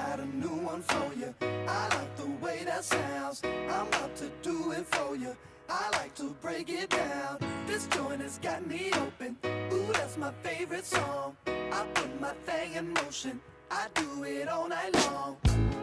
got a new one for you. I like the way that sounds. I'm about to do it for you. I like to break it down. This joint has got me open. Ooh, that's my favorite song. I put my thing in motion. I do it all night long.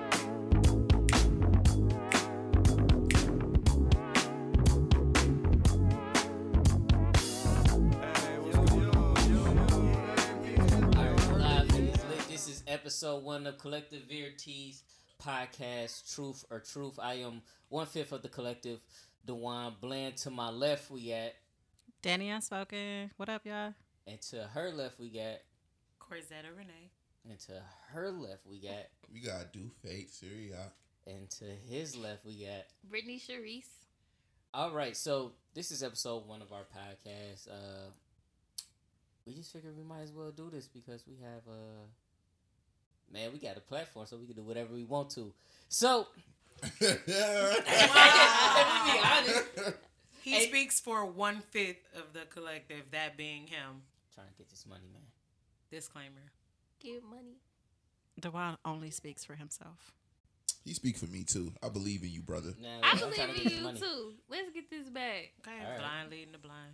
This is episode 1 of Collective Verities podcast, Truth or Truth. I am 1/5 of the collective, Dewan Bland. To my left, we got Danny Unspoken. What up, y'all? And to her left, we got Corzetta Renee. And to her left, we got Do Fate, Syria. And to his left, we got Brittany Sharice. All right, so this is episode 1 of our podcast. We just figured we might as well do this because we have man, we got a platform, so we can do whatever we want to. So, let me be honest. He speaks for 1/5 of the collective, that being him. Trying to get this money, man. Disclaimer. Give money. Dewan only speaks for himself. He speak for me too. I believe in you, brother. Nah, I I'm trying to believe get in this you money. too. Let's get this back. Okay, All right. blind leading the blind.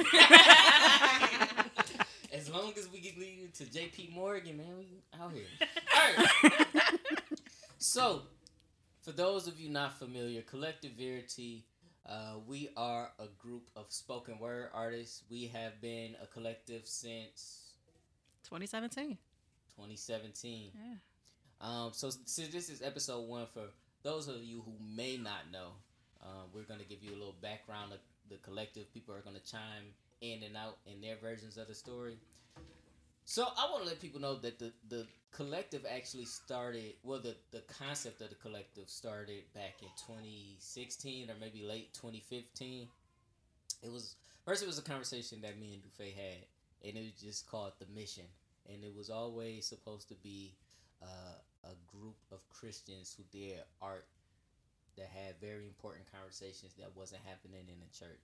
As long as we get leading to JP Morgan, man, we out here. All right. So, for those of you not familiar, Collective Verity, we are a group of spoken word artists. We have been a collective since 2017. 2017. Yeah. So since this is episode 1, for those of you who may not know, we're going to give you a little background of the collective. People are going to chime in and out in their versions of the story. So I want to let people know that the collective actually started, well, the concept of the collective started back in 2016 or maybe late 2015. It was a conversation that me and Dufay had, and it was just called The Mission. And it was always supposed to be a group of Christians who did art that had very important conversations that wasn't happening in the church.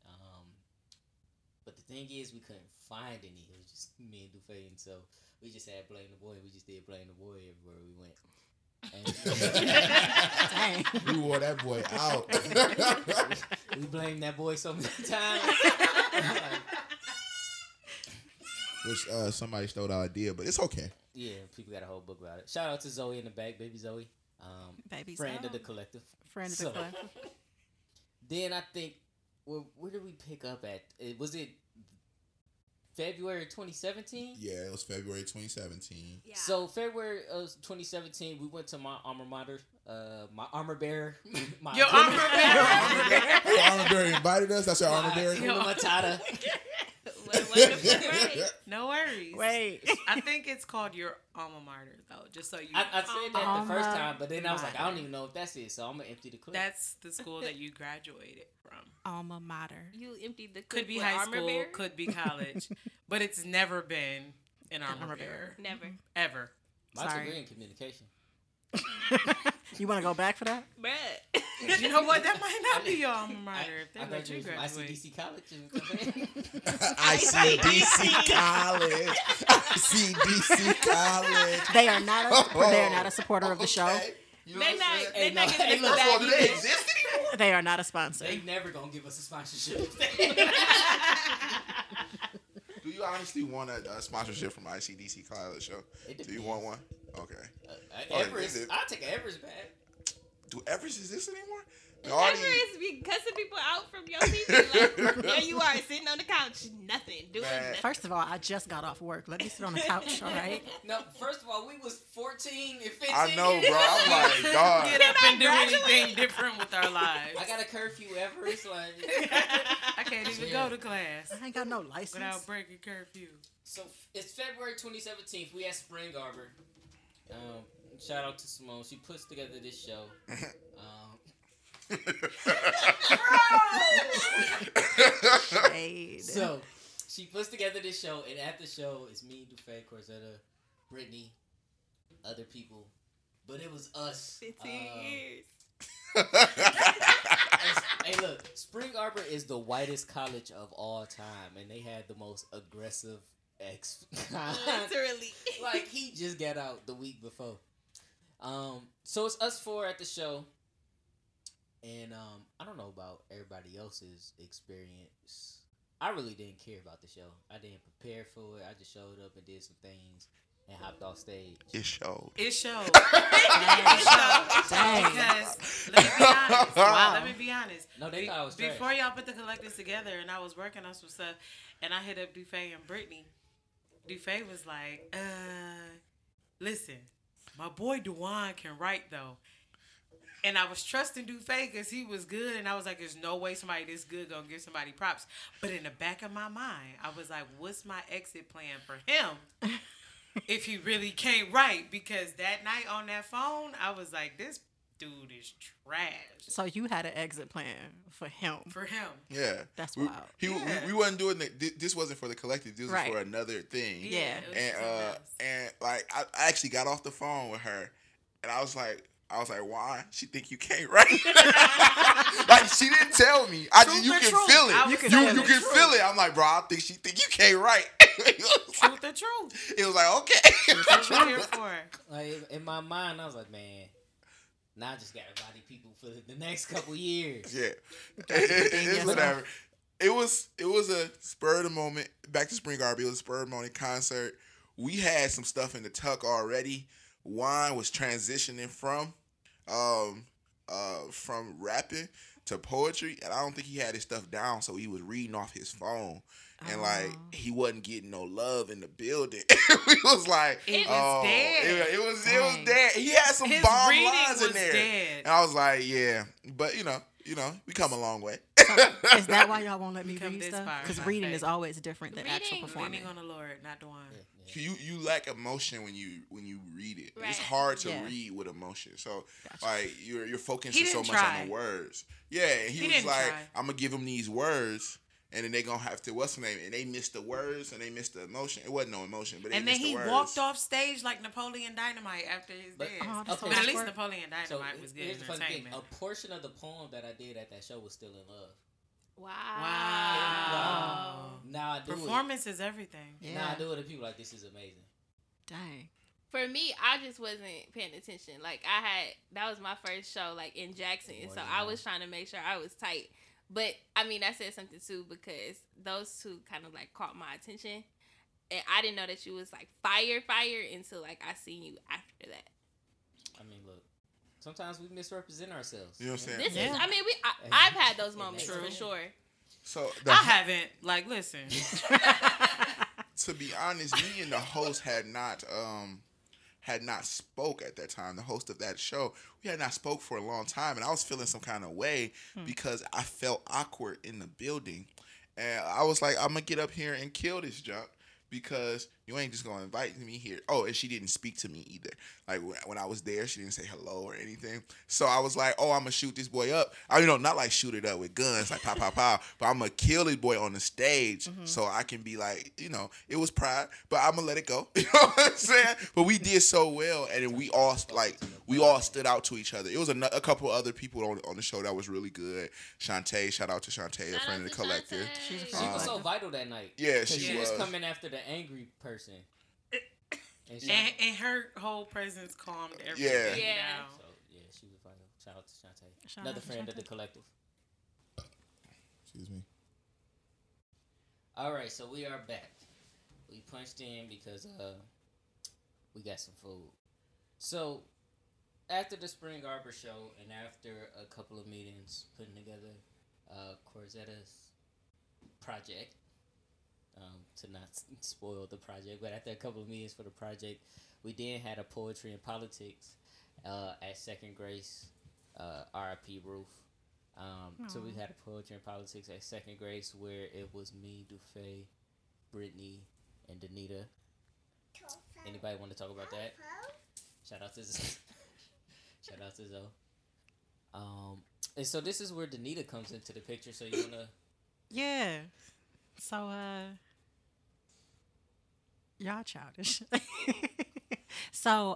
But the thing is, we couldn't find any. It was just me and Dufay, and so we just had Blame the Boy. We just did Blame the Boy everywhere we went. Dang. We wore that boy out. We blamed that boy so many times. Which somebody stole the idea, but it's okay. Yeah, people got a whole book about it. Shout out to Zoe in the back, baby Zoe. Baby friend Zoe. of the collective. Friend of the collective. Then I think, where did we pick up at? Was it February 2017? Yeah, it was February 2017. Yeah. So February of 2017, we went to my alma mater, my armor bearer. Your armor bearer. Hey, armor bearer invited us. That's your armor bearer. Alma Matata. Right. No worries. Wait. I think it's called your alma mater, though, just so you I said that the first time, but then I was like, I don't Mater. even know if that's it, so I'm gonna empty the clip. That's the school that you graduated from. Alma mater. You emptied the Could clip be with high armor school, bearer? could be college, but it's never been an armor bearer. Never. Ever. My Sorry. degree in communication. You want to go back for that? Bruh. You know what? That might not be your alma mater if they I let you graduated from graduate. ICDC College. ICDC College. ICDC College. They are not a supporter of the show. Okay. You know They what I'm not. saying? They not Hey, getting look, the Oh, bag do they either. exist anymore? They are not a sponsor. They never gonna give us a sponsorship. Do you honestly want a sponsorship from ICDC College show? It Do you want one? Okay. Everest. is it- I'll take an Everest bag. Do Everest exist anymore? Everest be cussing people out from your TV. Like, there you are sitting on the couch, nothing, doing Man. nothing. First of all, I just got off work. Let me sit on the couch, all right? No, first of all, we was 14 and 15. I know, bro. I'm like, dog. Get up and do anything different with our lives. I got a curfew, Everest. Like, I can't even go to class I ain't got no license. without breaking curfew. so it's February 2017. We at Spring Arbor. Shout out to Simone. She puts together this show. Shade. So she puts together this show, and at the show, it's me, Dufay, Corzetta, Brittany, other people, but it was us. 15 years. Hey, look, Spring Arbor is the whitest college of all time, and they had the most aggressive ex. Literally. Like, he just got out the week before. So it's us four at the show, and I don't know about everybody else's experience. I really didn't care about the show. I didn't prepare for it. I just showed up and did some things and hopped off stage. It showed. It showed. It showed. Dang. Because let me be honest. Wow. Let me be honest. No, they thought I was trash. Before y'all put the collectives together, and I was working on some stuff, and I hit up Dufay and Brittany. Dufay was like, listen, my boy Dewan can write though. And I was trusting Dufay because he was good, and I was like, there's no way somebody this good gonna give somebody props. But in the back of my mind, I was like, what's my exit plan for him if he really can't write? Because that night on that phone, I was like, this dude is trash. So you had an exit plan for him. For him. Yeah. That's we, wild. We wasn't doing it. This wasn't for the collective. This was Right. for another thing. Yeah. It was And something else. and like I actually got off the phone with her, and I was like, why? She think you can't write? Like she didn't tell me. You or can truth? feel I it. was You telling can the feel truth. it. I'm like, bro, I think she think you can't write. Truth or truth. It was like, okay. What you here for? Like in my mind, I was like, man, now I just gotta body people for the next couple years. Yeah, yes, it's whatever. It was a spur of the moment. Back to Spring Garb. It was a spur of the moment concert. We had some stuff in the tuck already. Juan was transitioning from rapping to poetry, and I don't think he had his stuff down, so he was reading off his phone. And like he wasn't getting no love in the building. We was like, It was dead. It was Dang. dead. He had some His bomb reading lines in was there, dead. and I was like, yeah, but you know, we come a long way. Is that why y'all won't let me Become read this stuff? far, Because my reading faith. is always different than actual Reading. performing. Leaning on the Lord, not Dewan. You lack emotion when you read it. It's Right. hard to Yeah. read with emotion. So Gotcha. like you're He focusing so didn't much try. on the words. Yeah, and he was didn't like, try. I'm gonna give them these words, and then they gonna have to what's the name? And they missed the words and they missed the emotion. It wasn't no emotion, but they And then missed he the words. walked off stage like Napoleon Dynamite after his But- dance. Oh, that's Okay. But at so least awkward. Napoleon So Dynamite was good here's the funny thing: entertainment. a portion of the poem that I did at that show was "Still in Love." Wow. Wow. Now I do Performance is everything. it. Now I Yeah. do it, and people are like, this is amazing. Dang. For me, I just wasn't paying attention. Like that was my first show, like in Jackson, More so than I that. was trying to make sure I was tight. But I mean, I said something too because those two kind of like caught my attention, and I didn't know that you was like fire until like I seen you after that. I mean, look, sometimes we misrepresent ourselves. You know what I'm saying? This Yeah. is, I mean, I've had those moments True. for sure. So I haven't. Like, listen. to be honest, me and the host had not spoke at that time. The host of that show, we had not spoke for a long time, and I was feeling some kind of way because I felt awkward in the building, and I was like, I'm gonna get up here and kill this junk because you ain't just gonna invite me here. Oh, and she didn't speak to me either. Like when I was there, she didn't say hello or anything. So I was like, oh, I'm gonna shoot this boy up. Not like shoot it up with guns, like pow pow pow, but I'm gonna kill this boy on the stage so I can be like, it was pride, but I'm gonna let it go. You know what I'm saying? But we did so well, and then we all stood out to each other. It was a couple other people on the show that was really good. Shantae, shout out to Shantae, a friend of the collective. She's a She friend. was so vital that night. Yeah, 'Cause she she was was. coming after the angry person. And she, And her whole presence calmed everything Yeah. Yeah. down. so yeah, she was vital. Shout out to Shantae, Shout another out to friend of the Shantae. collective. Excuse me. All right, so we are back. We punched in because we got some food. So after the Spring Arbor show and after a couple of meetings putting together Corzetta's project, to not spoil the project, but after a couple of meetings for the project, we then had a poetry and politics at Second Grace, RIP Roof. So we had a poetry and politics at Second Grace where it was me, Dufay, Brittany, and Danita. Anybody want to talk about that? Shout out to shout out to Zoe. And so this is where Danita comes into the picture. So you wanna? Yeah. So, y'all childish. So,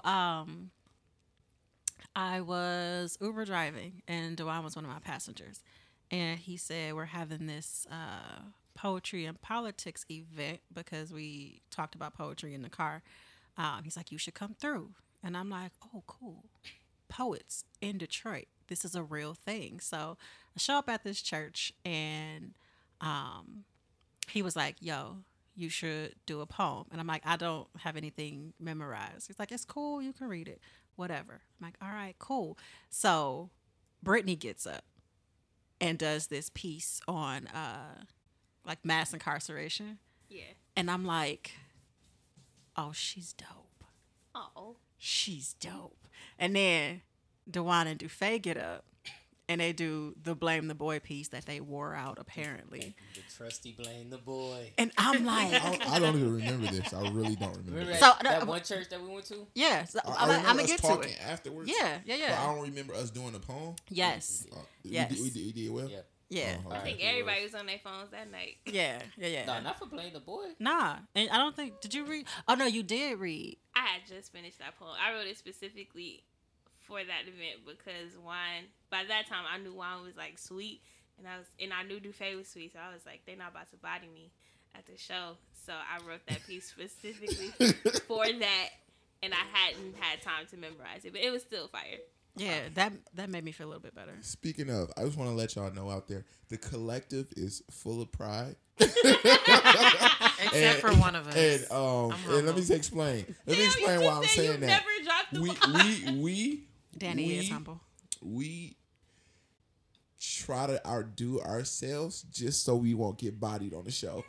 I was Uber driving, and Dewan was one of my passengers. And he said, we're having this poetry and politics event because we talked about poetry in the car. He's like, you should come through. And I'm like, oh, cool. Poets in Detroit. This is a real thing. So I show up at this church, and he was like, yo, you should do a poem. And I'm like, I don't have anything memorized. He's like, it's cool. You can read it. Whatever. I'm like, all right, cool. So Brittany gets up and does this piece on like mass incarceration. Yeah. And I'm like, oh, she's dope. Oh. She's dope. And then Dewan and Dufay get up and they do the Blame the Boy piece that they wore out apparently. The trusty Blame the Boy. And I'm like, I don't even remember this. I really don't remember. Remember This. that one church that we went to? yeah, so I I'm remember gonna us get to talking it. afterwards. Yeah. But I don't remember us doing a poem. Yes. Yes. We did well. Yeah. Yeah. Oh, I okay. think everybody was on their phones that night. Yeah. No, not for Blame the Boy. Nah. And I don't think, did you read? Oh, no, you did read. I had just finished that poem. I wrote it specifically for that event because by that time I knew wine was like sweet, and I knew Dufay was sweet, so I was like, they're not about to body me at the show. So I wrote that piece specifically for that, and I hadn't had time to memorize it, but it was still fire. Yeah, that made me feel a little bit better. Speaking of, I just want to let y'all know out there, the collective is full of pride. Except for one of us. And let me explain. Let me explain why I'm saying that. Never dropped the We Danny is humble. We try to outdo ourselves just so we won't get bodied on the show.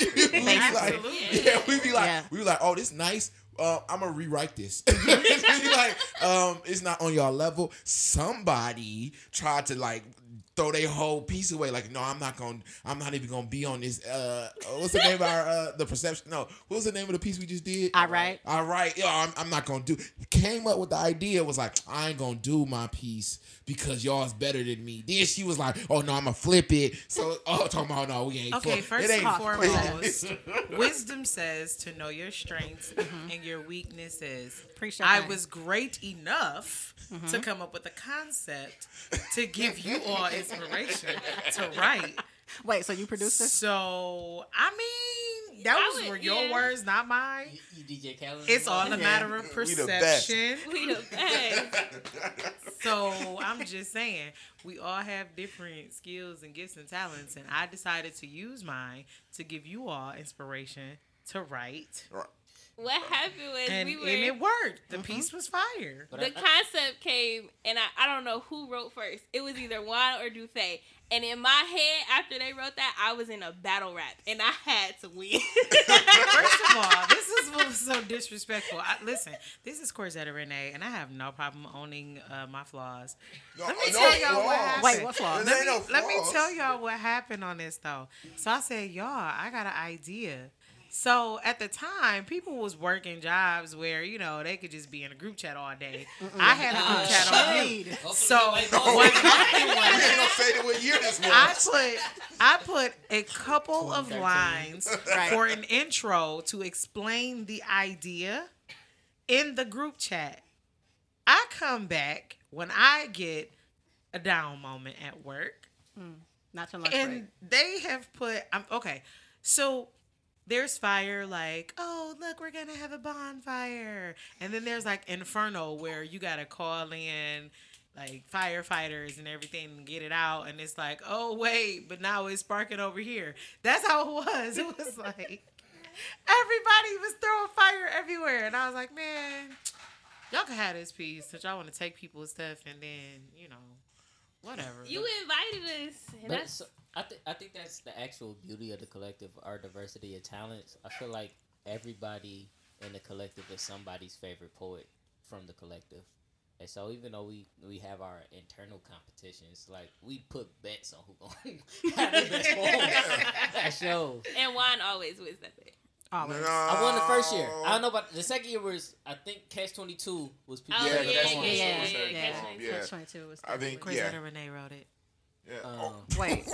We be like, oh, this nice. I'm gonna rewrite this. It's not on y'all level. Somebody tried to like throw their whole piece away. Like, no, I'm not even gonna be on this. What's the name of our the perception? No, what was the name of the piece we just did? All right. Yeah, I'm not gonna do. Came up with the idea, was like, I ain't gonna do my piece because y'all's better than me. Then she was like, oh no, I'm gonna flip it. So talking about no, we ain't. Okay, flip. first It ain't and flip. foremost, wisdom says to know your strengths and your weaknesses. Appreciate I that. was great enough to come up with a concept to give you all inspiration to write. Wait, so you produced this? So, I mean, those were your words, not mine. You DJ Khaled. It's all a matter of We the best. perception. We the best. So I'm just saying, we all have different skills and gifts and talents, and I decided to use mine to give you all inspiration to write. What happened was And we were... it worked. The piece was fire. But The concept came, and I don't know who wrote first. It was either Juan or Dufay. And in my head, after they wrote that, I was in a battle rap, and I had to win. First of all, this is what was so disrespectful. Listen, this is Corzetta Renee, and I have no problem owning my flaws. Let me tell y'all what happened. Wait, what flaws? Let me tell y'all what happened on this, though. So I said, y'all, I got an idea. So at the time, people was working jobs where, they could just be in a group chat all day. I had a group chat on mute. So what happened We was ain't gonna say what year this was. I put a couple of 2013. lines Right. for an intro to explain the idea in the group chat. I come back when I get a down moment at work, Not your lunch break. and they have put okay. So there's fire, like, oh, look, we're going to have a bonfire. And then there's, like, Inferno, where you got to call in, like, firefighters and everything and get it out. And it's like, oh, wait, but now it's sparking over here. That's how it was. It was like, everybody was throwing fire everywhere. And I was like, man, y'all can have this piece since y'all want to take people's stuff and then, whatever. You invited us. And But that's, so, I think that's the actual beauty of the collective, our diversity of talents. I feel like everybody in the collective is somebody's favorite poet from the collective. And so even though we have our internal competitions, like we put bets on who gonna have the best poem. That shows. and Juan always wins that thing. Always. I won the first year. I don't know about the second year was I think Catch 22 was people. Oh, Yeah, yeah, that's yeah, one. yeah, Yeah, yeah, yeah. Catch 22. Yeah. 22 was I think, Corzetta Renee wrote it. Yeah. Wait.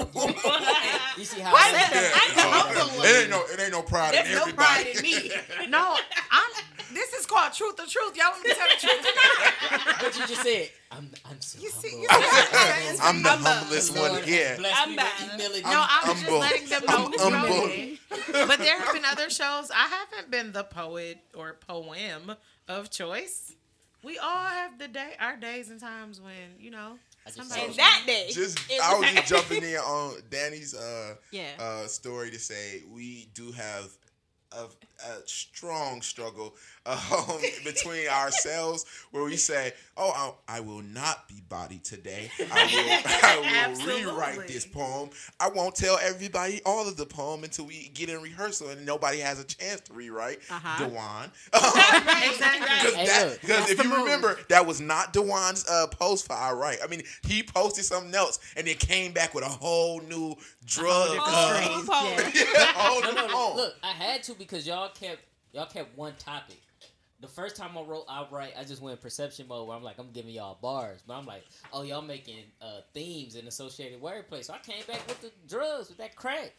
You see how I I said that. It ain't no pride in There's no everybody. pride in me. No, this is called Truth or Truth. Y'all want me to tell the truth or not? But you just said I'm so You see, humble. I'm the humblest one Lord here. has blessed I'm me back. with humility. No, I'm just humble. letting them know who I'm wrote humble. it. But there have been other shows. I haven't been the poet or poem of choice. We all have our days and times when, you know, I just somebody- saw- And that day, I was just jumping in on Danny's Yeah. story to say we do have a strong struggle between ourselves where we say, "Oh, I will not be body today. I will rewrite Absolutely. this poem. I won't tell everybody all of the poem until we get in rehearsal and nobody has a chance to rewrite." Dewan. Exactly. Hey, look, Because if the you move. remember, that was not Dewan's post for I Write. I mean, he posted something else and then came back with a whole new drug. different Oh, strain. poem. Yeah. a whole No, new no, poem. look, I had to because y'all kept one topic. The first time I wrote outright, I just went perception mode where I'm like, I'm giving y'all bars, but I'm like, oh, y'all making themes and associated wordplay. So I came back with the drugs, with that crack.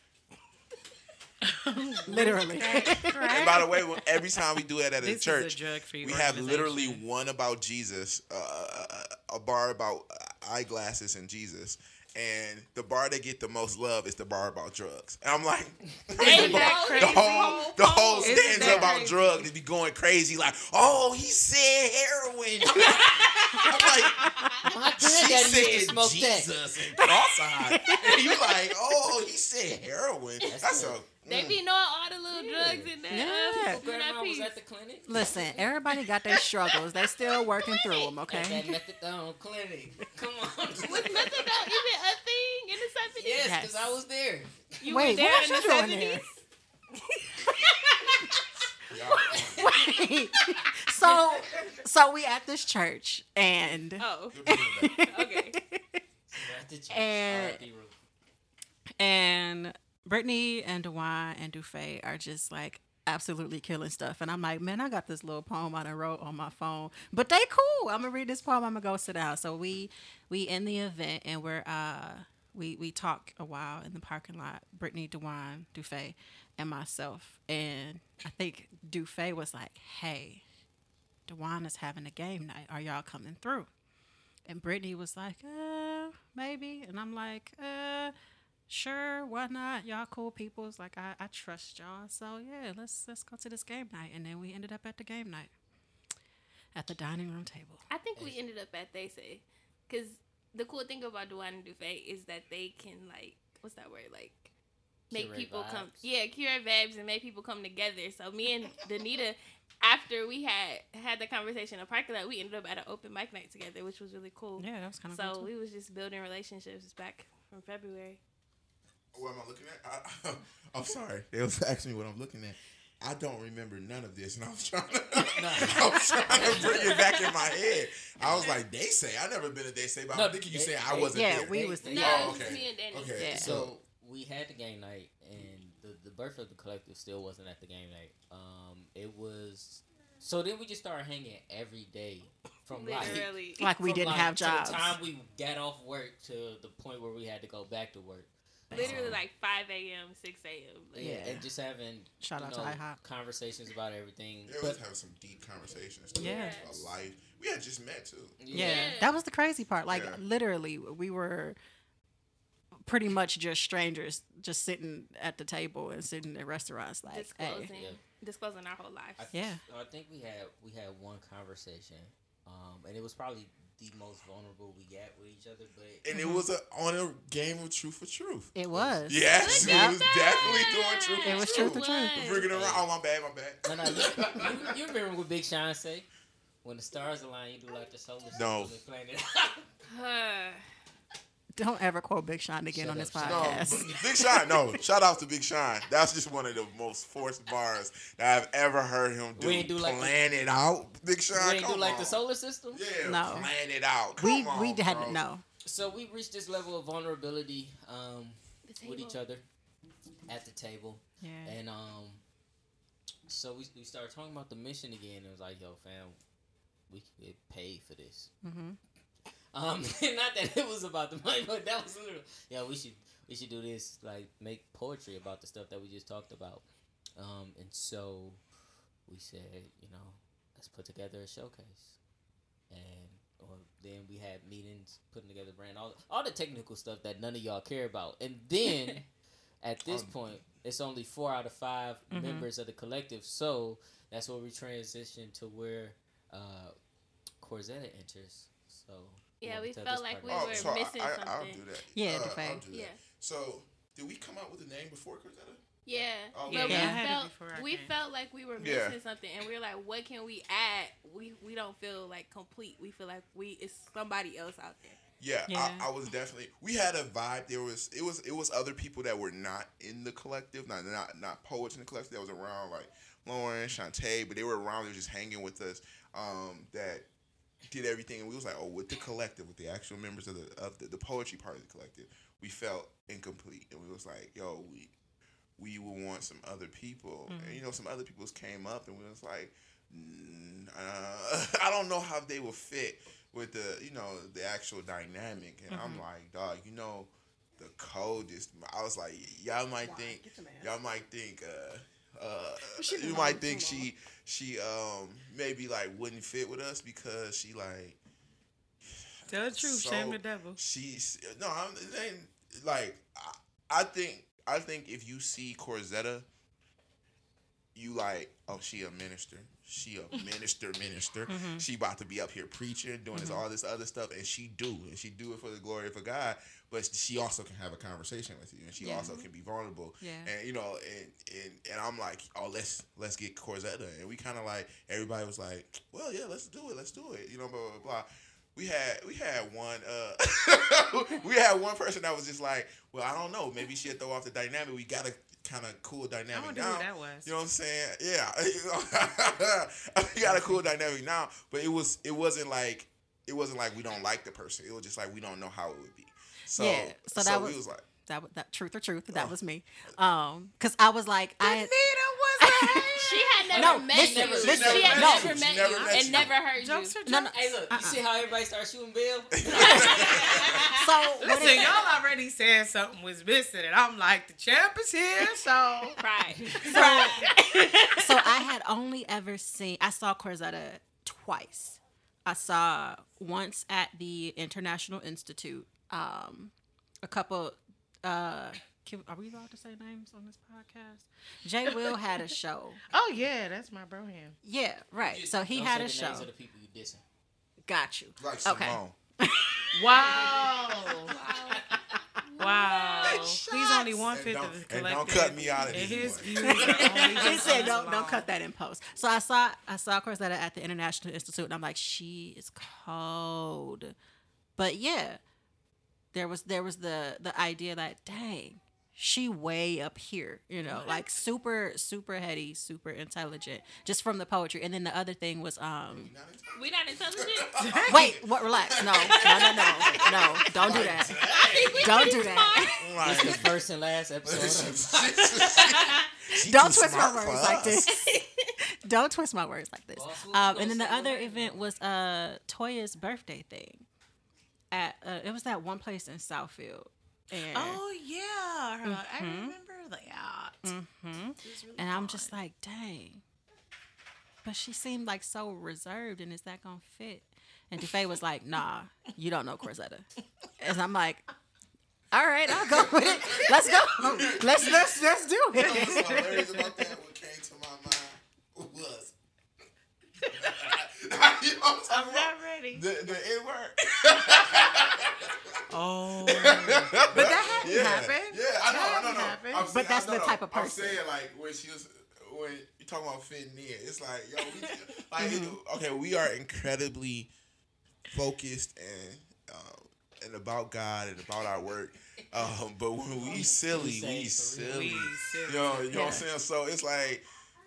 Literally. And by the way, every time we do it at a This church, is a drug-free we have literally organization. one about Jesus, a bar about eyeglasses and Jesus. And the bar that get the most love is the bar about drugs. And I'm like, Ain't the that crazy? whole poem? Isn't stanza that about crazy? drugs to be going crazy like, oh, he said heroin. I'm like, My she granddaddy used to said smoke that. Jesus and cross-eyed. And you like, oh, he said heroin. That's good. a... They be knowing all the little drugs in there. Yeah. People do that Grandma was piece. at the clinic. Listen, everybody got their struggles. They still working through them, At okay? that methadone clinic. Come on. Was methadone even a thing in the 70s? Yes, because I was there. You Wait, were there what in was the you doing 70s? there? Y'all- Wait. So we at this church and Oh, Okay. okay. At the church. And- R.I.P. Ruth. and Brittany and Dewan and Dufay are just like absolutely killing stuff. And I'm like, man, I got this little poem I done wrote on my phone. But they cool. I'm gonna read this poem, I'm gonna go sit down. So we end the event and we talk a while in the parking lot. Brittany, Dewan, Dufay, and myself. And I think Dufay was like, hey, Dewan is having a game night. Are y'all coming through? And Brittany was like, maybe. And I'm like, sure, why not? Y'all cool people. It's like I trust y'all. So yeah, let's go to this game night. And then we ended up at the game night. At the dining room table. I think we ended up at They Say. Because the cool thing about Duane and Dufay is that they can, like, what's that word? Like, make Curate people come. vibes. Yeah, curate vibes and make people come together. So me and Danita, after we had the conversation in the parking lot, we ended up at an open mic night together, which was really cool. Yeah, that was kind of So cool. we was just building relationships back from February. What am I looking at? I'm sorry. They was asking me what I'm looking at. I don't remember none of this, and I was trying to bring it back in my head. I was like, they say. I never been a they say, but No, I'm thinking you they- saying I they- wasn't yeah, there. we was No, yeah. it Oh, was okay. me and Danny. Okay. Yeah. So we had the game night, and the birth of the collective still wasn't at the game night. It was. So then we just started hanging every day from Literally. Like we from, didn't have to jobs. the time we got off work to the point where we had to go back to work. Literally like 5 a.m., 6 a.m. Like, Yeah, and just having Shout out to IHOP. conversations about everything. Yeah, we was But having some deep conversations. Too, Yeah. about life. We had just met too. Yeah, Yeah. that was the crazy part. Like Yeah. literally, we were pretty much just strangers, just sitting at the table and sitting in restaurants. Like, disclosing, hey, Yeah. disclosing our whole lives. yeah, I think we had one conversation, and it was probably the most vulnerable we got with each other. But And it was on a game of truth for truth. it was. Yes, Look it at was that. definitely doing truth It for was truth. truth for truth. was. Bring it around. Oh, my bad, my bad. no, you remember what Big Sean say? When the stars align, you do like the solar system No. and planet. Don't ever quote Big Sean again Shut on this up, No, podcast. Big Sean. No, shout out to Big Sean. That's just one of the most forced bars that I've ever heard him do. We ain't do like plan it out, Big Sean. we ain't do come like on. the solar system. Yeah, No. plan it out. we Come on, we had bro. no. So we reached this level of vulnerability The with each table. other at the table, Yeah. and so we started talking about the mission again. It was like, yo, fam, we can get paid for this. Mm-hmm. Not that it was about the money, but that was literally, yeah, we should do this, like make poetry about the stuff that we just talked about. And so we said, let's put together a showcase, and then we had meetings, putting together brand, all the technical stuff that none of y'all care about, and then at this point, it's only 4 out of 5 members of the collective, so that's where we transitioned to where Corzetta enters. So you Yeah, wanna we tell felt this like part we about- were missing I'll something. do that. Yeah, I'll DeFay. do that. Yeah. So, did we come up with a name before Corzetta? Yeah, Oh, but yeah. I had it we before I felt we came. felt like we were Yeah. missing something, and we were like, "What can we add?" We don't feel like complete. We feel like it's somebody else out there. Yeah, Yeah. I was definitely. We had a vibe. It was other people that were not in the collective, not poets in the collective that was around, like Lauren, Shantae, but they were around. They were just hanging with us. That did everything, and we was like, oh, with the collective, with the actual members of the poetry part of the collective, we felt incomplete, and we was like, yo, we would want some other people, and some other people came up, and we was like, I don't know how they will fit with the actual dynamic, and I'm like, dog, the code is. I was like, y'all might think you might think she maybe like wouldn't fit with us because she like. Tell the truth, So, shame the devil. She's no, it ain't like I think if you see Corzetta, you like, oh, she a minister. She a minister. She about to be up here preaching, doing all this other stuff, and she do it for the glory of God. But she also can have a conversation with you, and she also can be vulnerable. Yeah. And and I'm like, oh, let's get Corzetta, and we kind of like everybody was like, well, yeah, let's do it, blah blah blah. We had one we had one person that was just like, well, I don't know, maybe she'll throw off the dynamic. We got a kind of cool I dynamic wonder now. who that was. You know what I'm saying? Yeah, we got a cool dynamic now, but it wasn't like we don't like the person. It was just like we don't know how it would be. So Yeah, so that we was- like, that truth or truth. That was me. Because I was like, I had, She had No, never met listen, you. listen, She had no. never She met never you met and you. never heard Jokes you. are no, no. jokes. Hey, look, you see how everybody starts shooting Bill? So what Listen, it- y'all already said something was missing, and I'm like, the champ is here, so. Right. So I had only ever I saw Corzetta twice. I saw once at the International Institute. A couple. Are we allowed to say names on this podcast? Jay Will had a show. Oh, yeah, that's my bro hand. Yeah, right. Just So he don't had say a the show. names of the people you dissing. Got you. like Okay. Simone. Wow. Wow. He's only one fifth of the And collective. don't cut me out of And this his one. views are only He his said, own "Don't alone. cut that in post." So I saw Corzetta at the International Institute, and I'm like, she is cold. But yeah, there was the idea that, dang, she way up here, like super heady, super intelligent, just from the poetry. And then the other thing was We not intelligent. wait, what? Relax, no, don't do that, don't do that. It's the first and last episode. Don't twist my words like this. Don't twist my words like this. Boss Lou And then the gonna other say event was Toya's birthday thing. At it was that one place in Southfield. And, Oh, yeah. I remember that. and I'm just like, dang. But she seemed like so reserved, and is that gonna fit? And DeFay was like, nah, you don't know Corzetta. And I'm like, all right, I'll go with it. Let's go. Let's do it. What's hilarious about that? What came to my mind was, you know what I'm I'm talking about? not ready. The N word. Oh. But that hadn't happened. Yeah, I That know. happened. I'm But saying- that's I know, the type of I'm person. saying, like, when you talking about fitting in, it's like, yo, okay, we are incredibly focused and about God and about our work. But when we silly, we silly. You know what I'm saying? So it's like,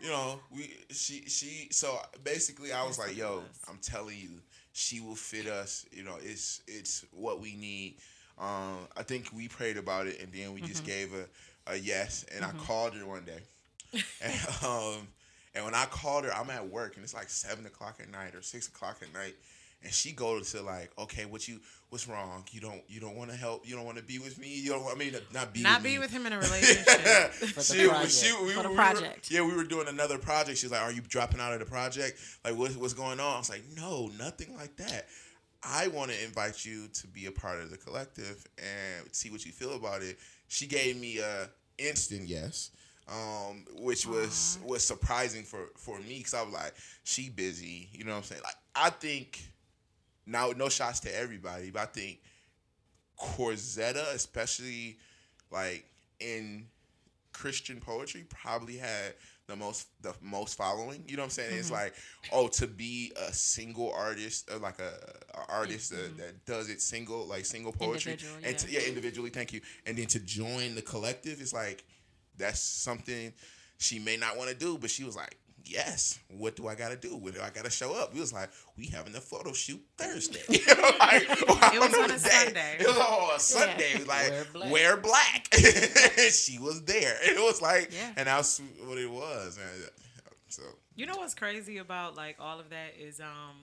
so basically I was like, yo, I'm telling you, she will fit us. It's what we need. I think we prayed about it, and then we just gave a yes. And I called her one day, and when I called her, I'm at work, and it's like 7:00 at night or 6:00 at night, and she goes to like, okay, what's wrong? You don't want to help? You don't want to be with me? You don't? I mean, not be with him in a relationship. For the project. We were doing another project. She's like, "Are you dropping out of the project? Like, what's going on?" I was like, "No, nothing like that. I want to invite you to be a part of the collective and see what you feel about it." She gave me a instant yes, which was surprising for me because I was like, "She busy," you know what I'm saying? Like, I think now no shots to everybody, but I think Corzetta, especially like in Christian poetry, probably had the most following. You know what I'm saying? It's like, to be a single artist, or like a artist that does it single poetry, Individual, and yeah. individually. Thank you. And then to join the collective, it's like that's something she may not want to do, but she was like, yes, what do I gotta do? Where do I gotta show up? We was like, we having a photo shoot Thursday. You know, like, It was on a Sunday. It was on a Sunday. Like, wear black. She was there. It was like, Yeah. and that's what it was. And so You know what's crazy about like all of that is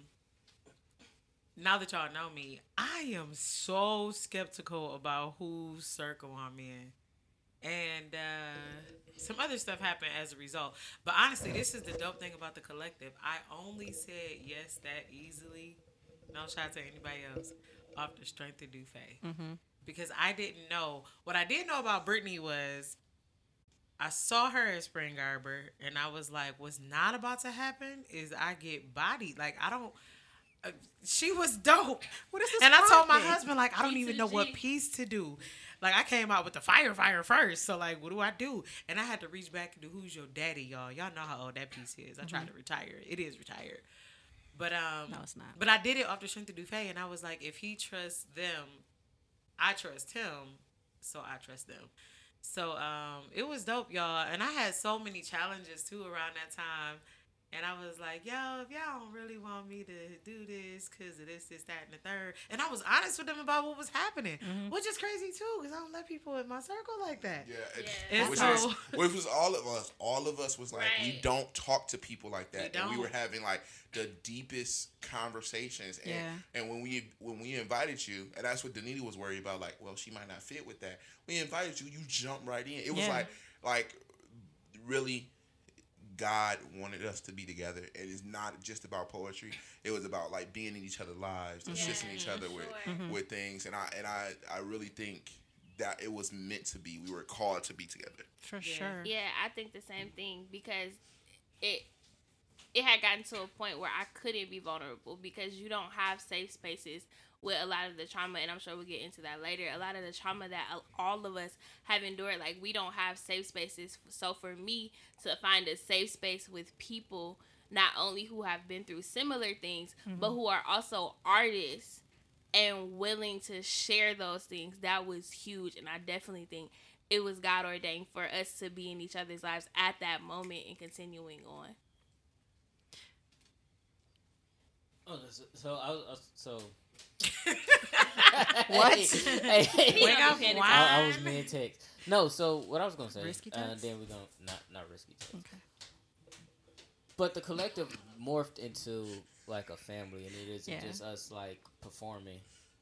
now that y'all know me, I am so skeptical about whose circle I'm in. And some other stuff happened as a result. But honestly, this is the dope thing about the collective. I only said yes that easily, no shout to anybody else, off the strength of Dufay. Because I didn't know. What I did know about Brittany was I saw her at Spring Arbor, and I was like, what's not about to happen is I get bodied. Like, I don't... she was dope. What is this And I told my project? husband, like, I don't Piece even of know what G. piece to do. Like, I came out with the fire first. So, like, what do I do? And I had to reach back and do Who's Your Daddy, y'all. Y'all know how old that piece is. I tried to retire it. It is retired. But, No, it's not. But I did it off the strength of Dufay, and I was like, if he trusts them, I trust him, so I trust them. So, it was dope, y'all. And I had so many challenges, too, around that time. And I was like, yo, if y'all don't really want me to do this because of this, that, and the third. And I was honest with them about what was happening, which is crazy, too, because I don't let people in my circle like that. Yeah. Which so- was all of us. All of us was like, we Right. don't talk to people like that. We And we don't. were having like the deepest conversations. And, Yeah. and when we invited you, and that's what Danita was worried about, like, well, she might not fit with that. We invited you, you jumped right in. It was Yeah. like really God wanted us to be together. And it's not just about poetry. It was about like being in each other's lives, assisting each other with things. And I really think that it was meant to be. We were called to be together. For sure. Yeah, I think the same thing because it had gotten to a point where I couldn't be vulnerable because you don't have safe spaces with a lot of the trauma, and I'm sure we'll get into that later. A lot of the trauma that all of us have endured, like we don't have safe spaces. So for me to find a safe space with people not only who have been through similar things, but who are also artists and willing to share those things, that was huge. And I definitely think it was God ordained for us to be in each other's lives at that moment and continuing on. Oh, so What? Hey, Wake up, Panic. why? I was mid text. No, so what I was gonna say, Risky text? then we're gonna not risky text. Okay. But the collective morphed into like a family, and it isn't Yeah. just us like performing.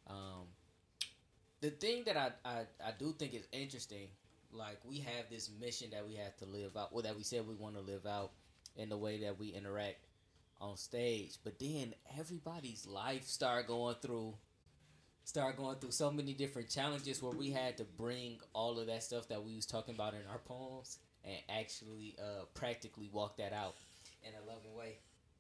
The thing that I do think is interesting, like we have this mission that we have to live out, or that we said we want to live out in the way that we interact on stage. But then everybody's life started going through so many different challenges where we had to bring all of that stuff that we was talking about in our poems and actually practically walk that out in a loving way.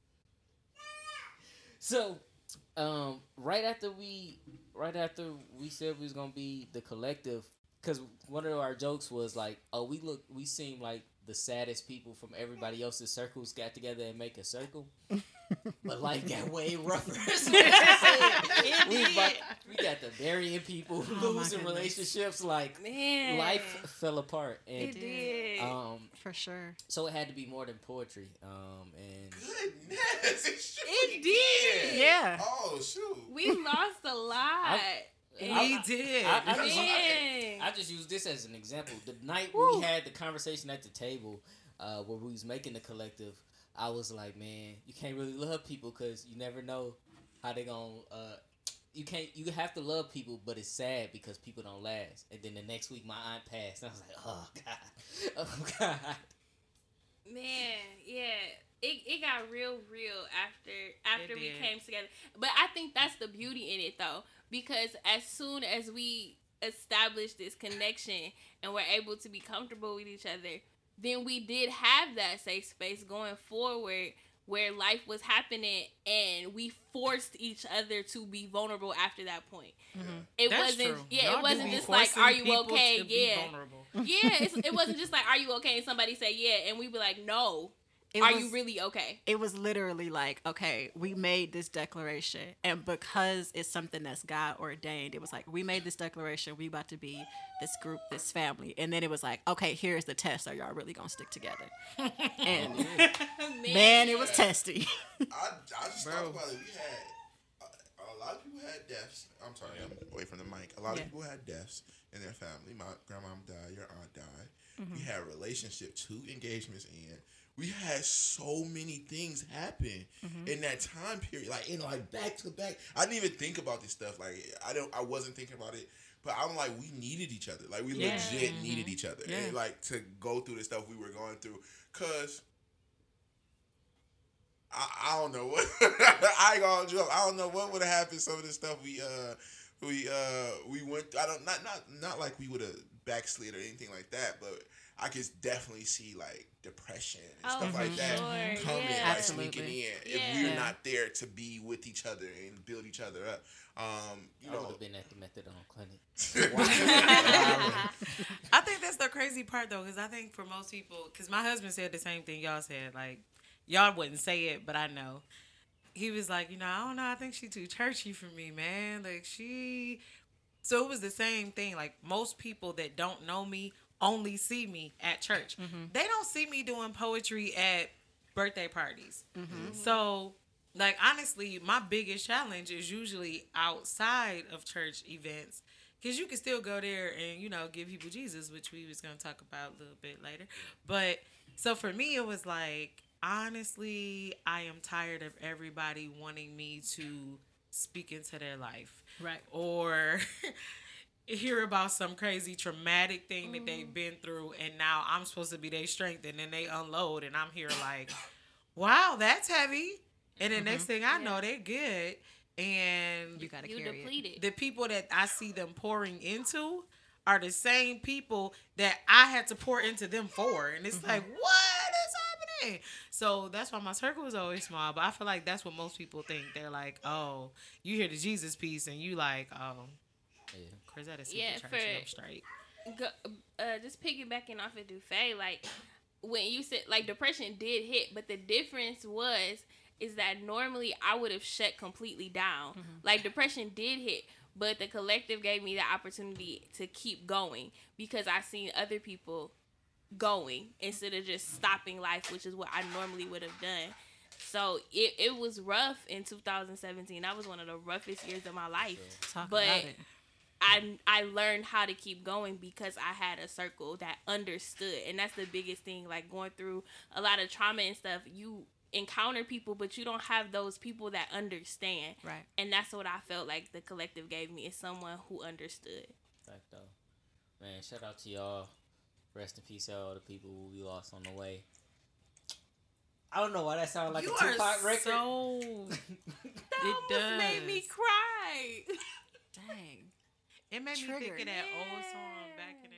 So, right after we said we was gonna be the collective, because one of our jokes was like, oh, we seem like the saddest people from everybody else's circles got together and make a circle. But life got way rougher. So we got the burying people, Oh, my losing goodness. relationships. Like Man, life fell apart, and it did. For sure. so it had to be more than poetry. And Goodness, It did. Yeah. Oh shoot. We lost a lot. We did. I just use this as an example. The night we had the conversation at the table, where we was making the collective, I was like, man, you can't really love people because you never know how they gonna. You have to love people, but it's sad because people don't last. And then the next week, my aunt passed, and I was like, oh god. Man, yeah. It got real after It we did. came together. But I think that's the beauty in it though. Because as soon as we establish this connection and we're able to be comfortable with each other, then we did have that safe space going forward where life was happening and we forced each other to be vulnerable after that point. It That's wasn't true. yeah, Y'all it do wasn't be just like, forcing are you people okay? to be Yeah. vulnerable. Yeah, it wasn't just like, are you okay? And somebody say yeah, and we be like, no. It Are was- you really okay? It was literally like, okay, we made this declaration, and because it's something that's God ordained, it was like, we made this declaration, we about to be this group, this family, and then it was like, okay, here's the test. Are y'all really gonna stick together? And man, it was testy. I just thought about it. We had a lot of people had deaths. I'm sorry, I'm away from the mic. A lot of people had deaths in their family. My grandmom died. Your aunt died. We had relationship, 2 engagements in. We had so many things happen in that time period, like in like back to back. I didn't even think about this stuff. Like I wasn't thinking about it, but I'm like, we needed each other. Like we legit needed each other, and like to go through the stuff we were going through. Cause I don't know what I ain't gonna joke. I don't know what would have happened. Some of the stuff we went. I don't not like we would have backslid or anything like that, but I could definitely see like depression and stuff like that coming, like sneaking in if we're not there to be with each other and build each other up. You I know, would have been at the methadone clinic. I think that's the crazy part though, because I think for most people, because my husband said the same thing y'all said. Like y'all wouldn't say it, but I know. He was like, I don't know. I think she's too churchy for me, man. Like so it was the same thing. Like most people that don't know me only see me at church. They don't see me doing poetry at birthday parties. So, like, honestly, my biggest challenge is usually outside of church events. Because you can still go there and, give people Jesus, which we was going to talk about a little bit later. But, so for me, it was like, honestly, I am tired of everybody wanting me to speak into their life. Right. Or hear about some crazy traumatic thing that they've been through, and now I'm supposed to be their strength, and then they unload, and I'm here like, wow, that's heavy. And the next thing I know, they're good. And You gotta You carry depleted. the people that I see them pouring into are the same people that I had to pour into them for. And it's like, what is happening? So that's why my circle is always small. But I feel like that's what most people think. They're like, oh, you hear the Jesus piece and you like, oh, Chris at a super church and I'm straight. Just piggybacking off of Dufay, like when you said like depression did hit, but the difference is that normally I would have shut completely down. Like depression did hit, but the collective gave me the opportunity to keep going because I seen other people going instead of just stopping life, which is what I normally would have done. So it was rough in 2017. That was one of the roughest years of my life. Talk But about it. I learned how to keep going because I had a circle that understood. And that's the biggest thing. Like going through a lot of trauma and stuff, you encounter people, but you don't have those people that understand. Right. And that's what I felt like the collective gave me, is someone who understood. Fact though. Man, shout out to y'all. Rest in peace to all the people who we lost on the way. I don't know why that sounded like You a Tupac are record. so... That It almost made me does. cry. Dang. It made me think Triggered. of that old song back in